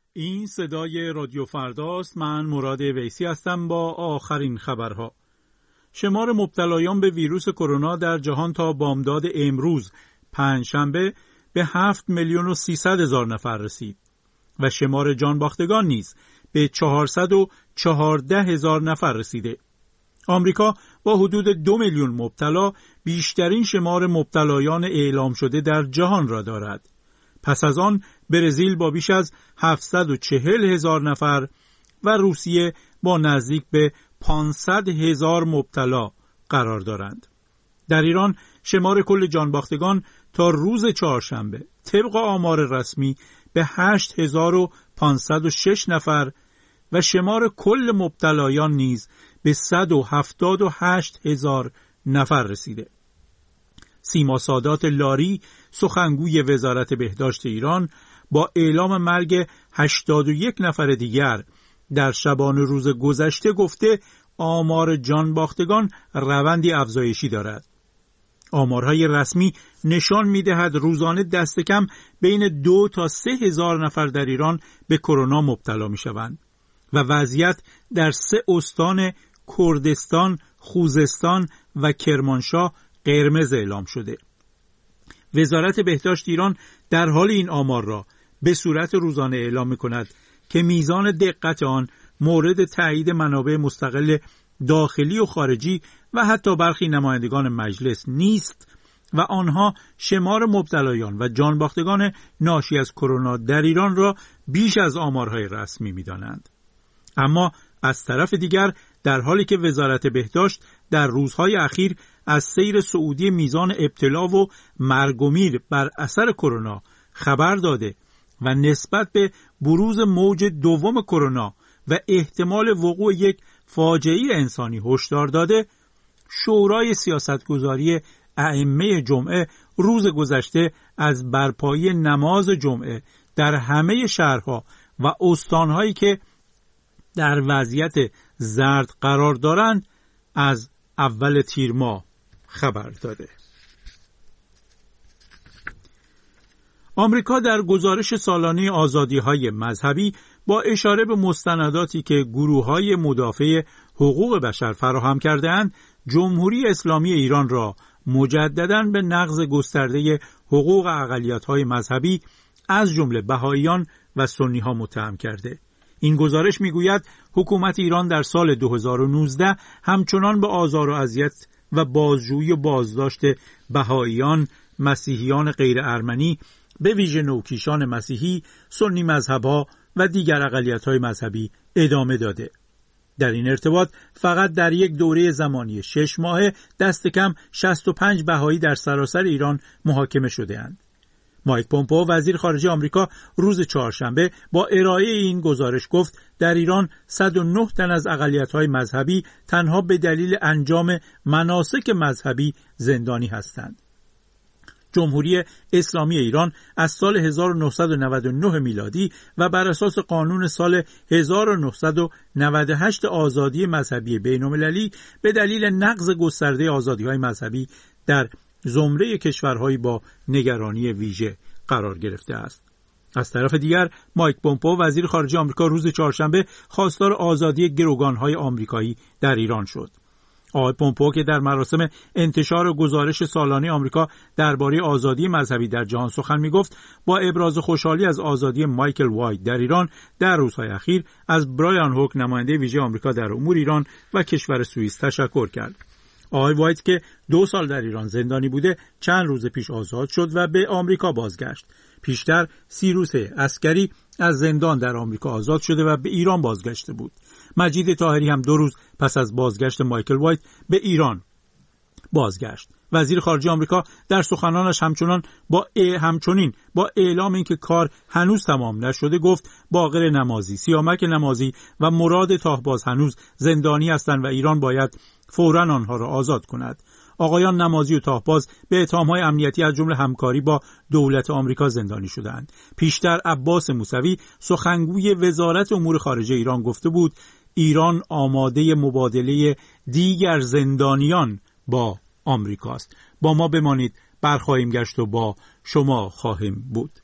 این صدای رادیو فرداست. من مراد ویسی هستم با آخرین خبرها. شمار مبتلایان به ویروس کرونا در جهان تا بامداد امروز پنجشنبه به 7,300,000 نفر رسید و شمار جان باختگان نیز به 414,000 نفر رسیده. آمریکا با حدود 2 میلیون مبتلا بیشترین شمار مبتلایان اعلام شده در جهان را دارد. پس از آن برزیل با بیش از 740,000 نفر و روسیه با نزدیک به 500,000 مبتلا قرار دارند. در ایران شمار کل جانباختگان تا روز چهارشنبه طبق آمار رسمی به 8,506 نفر و شمار کل مبتلایان نیز به 178,000 نفر رسیده. سیما سادات لاری سخنگوی وزارت بهداشت ایران با اعلام مرگ 81 نفر دیگر در شبانه روز گذشته گفته آمار جانباختگان روندی افزایشی دارد. آمارهای رسمی نشان می‌دهد روزانه دست کم بین 2 تا 3,000 نفر در ایران به کرونا مبتلا می‌شوند و وضعیت در 3 استان کردستان، خوزستان و کرمانشاه قرمز اعلام شده. وزارت بهداشت ایران در حال این آمار را به صورت روزانه اعلام می‌کند که میزان دقت آن مورد تایید منابع مستقل داخلی و خارجی و حتی برخی نمایندگان مجلس نیست و آنها شمار مبتلایان و جانباختگان ناشی از کرونا در ایران را بیش از آمارهای رسمی می‌دانند. اما از طرف دیگر در حالی که وزارت بهداشت در روزهای اخیر از سیر صعودی میزان ابتلا و مرگ و میر بر اثر کرونا خبر داده و نسبت به بروز موج دوم کرونا و احتمال وقوع یک فاجعه انسانی هشدار داده، شورای سیاستگذاری ائمه جمعه روز گذشته از برپایی نماز جمعه در همه شهرها و استانهایی که در وضعیت زرد قرار دارند از اول تیر ماه خبر داده. آمریکا در گزارش سالانه آزادی‌های مذهبی با اشاره به مستنداتی که گروه‌های مدافع حقوق بشر فراهم کرده‌اند، جمهوری اسلامی ایران را مجدداً به نقض گسترده حقوق اقلیت‌های مذهبی از جمله بهائیان و سنی‌ها متهم کرده. این گزارش می‌گوید حکومت ایران در سال 2019 همچنان به آزار و اذیت و بازجویی و بازداشت بهائیان، مسیحیان غیر ارمنی، به ویژه نوکیشان مسیحی، سنی مذهب‌ها و دیگر اقلیت‌های مذهبی ادامه داده. در این ارتباط فقط در یک دوره زمانی 6 ماهه دست کم 65 بهایی در سراسر ایران محاکمه شده‌اند. مایک پومپئو وزیر خارجه آمریکا روز چهارشنبه با ارائه این گزارش گفت در ایران 109 تن از اقلیت‌های مذهبی تنها به دلیل انجام مناسک مذهبی زندانی هستند. جمهوری اسلامی ایران از سال 1999 میلادی و بر اساس قانون سال 1998 آزادی مذهبی بین‌المللی به دلیل نقض گسترده آزادی‌های مذهبی در زمره کشورهایی با نگرانی ویژه قرار گرفته است. از طرف دیگر مایک پومپئو وزیر خارجه آمریکا روز چهارشنبه خواستار آزادی گروگان‌های آمریکایی در ایران شد. آقای پومپئو که در مراسم انتشار گزارش سالانه آمریکا درباره آزادی مذهبی در جهان سخن می‌گفت، با ابراز خوشحالی از آزادی مایکل وایت در ایران در روزهای اخیر از برایان هوک نماینده ویژه آمریکا در امور ایران و کشور سوئیس تشکر کرد. آقای وایت که 2 سال در ایران زندانی بوده چند روز پیش آزاد شد و به آمریکا بازگشت. پیشتر 30 روز عسکری از زندان در آمریکا آزاد شده و به ایران بازگشته بود. مجید طاهری هم 2 روز پس از بازگشت مایکل وایت به ایران بازگشت. وزیر خارجه آمریکا در سخنانش همچنین با اعلام اینکه کار هنوز تمام نشده گفت باقر نمازی، سیامک نمازی و مراد تاهباز هنوز زندانی هستند و ایران باید فوراً آنها را آزاد کند. آقایان نمازی و تاهباز به اتهام‌های امنیتی از جمله همکاری با دولت آمریکا زندانی شدند. پیشتر عباس موسوی سخنگوی وزارت امور خارجه ایران گفته بود ایران آماده مبادله دیگر زندانیان با آمریکاست. با ما بمانید، برخواهیم گشت و با شما خواهیم بود.